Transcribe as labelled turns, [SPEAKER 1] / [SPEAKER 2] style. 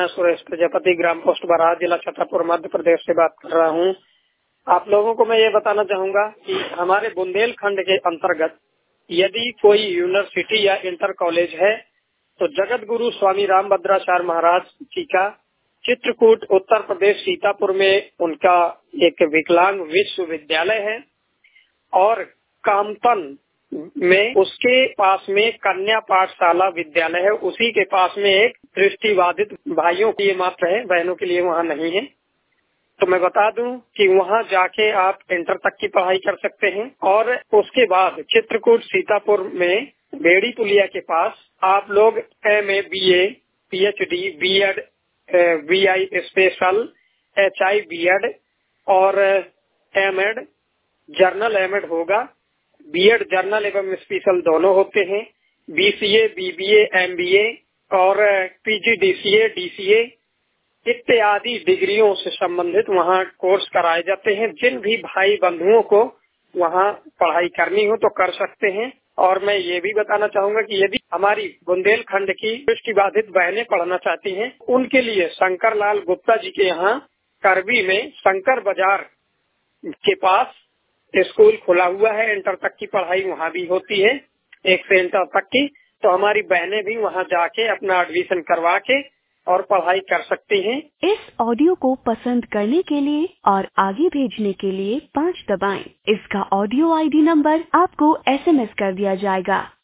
[SPEAKER 1] मैं सुरेश प्रजापति, ग्राम पोस्ट बराह, जिला छतरपुर, मध्य प्रदेश से बात कर रहा हूँ। आप लोगों को मैं ये बताना चाहूँगा कि हमारे बुंदेलखंड के अंतर्गत यदि कोई यूनिवर्सिटी या इंटर कॉलेज है तो जगत गुरु स्वामी रामभद्राचार्य महाराज जी का चित्रकूट, उत्तर प्रदेश, सीतापुर में उनका एक विकलांग विश्वविद्यालय है और कामतन में उसके पास में कन्या पाठशाला विद्यालय है। उसी के पास में एक दृष्टिबाधित भाइयों के लिए मात्र है, बहनों के लिए वहाँ नहीं है। तो मैं बता दूं कि वहाँ जाके आप इंटर तक की पढ़ाई कर सकते हैं और उसके बाद चित्रकूट, सीतापुर में बेड़ी पुलिया के पास आप लोग MA, BA, PhD, B.Ed, VI special, HI, B.Ed और M.Ed, जर्नल M.Ed होगा। B.Ed जर्नल एवं स्पेशल दोनों होते हैं। BCA, BBA, MBA और PGDCA, DCA इत्यादि डिग्रियों से संबंधित वहाँ कोर्स कराए जाते हैं। जिन भी भाई बंधुओं को वहाँ पढ़ाई करनी हो तो कर सकते हैं। और मैं ये भी बताना चाहूँगा कि यदि हमारी बुंदेलखंड की दृष्टिबाधित बहनें पढ़ना चाहती हैं, उनके लिए शंकर लाल गुप्ता जी के यहाँ करबी में शंकर बाजार के पास स्कूल खुला हुआ है। इंटर तक की पढ़ाई वहाँ भी होती है, 1 से इंटर तक की। तो हमारी बहनें भी वहाँ जाके अपना एडमिशन करवा के और पढ़ाई कर सकती हैं।
[SPEAKER 2] इस ऑडियो को पसंद करने के लिए और आगे भेजने के लिए 5 दबाएं। इसका ऑडियो ID नंबर आपको SMS कर दिया जाएगा।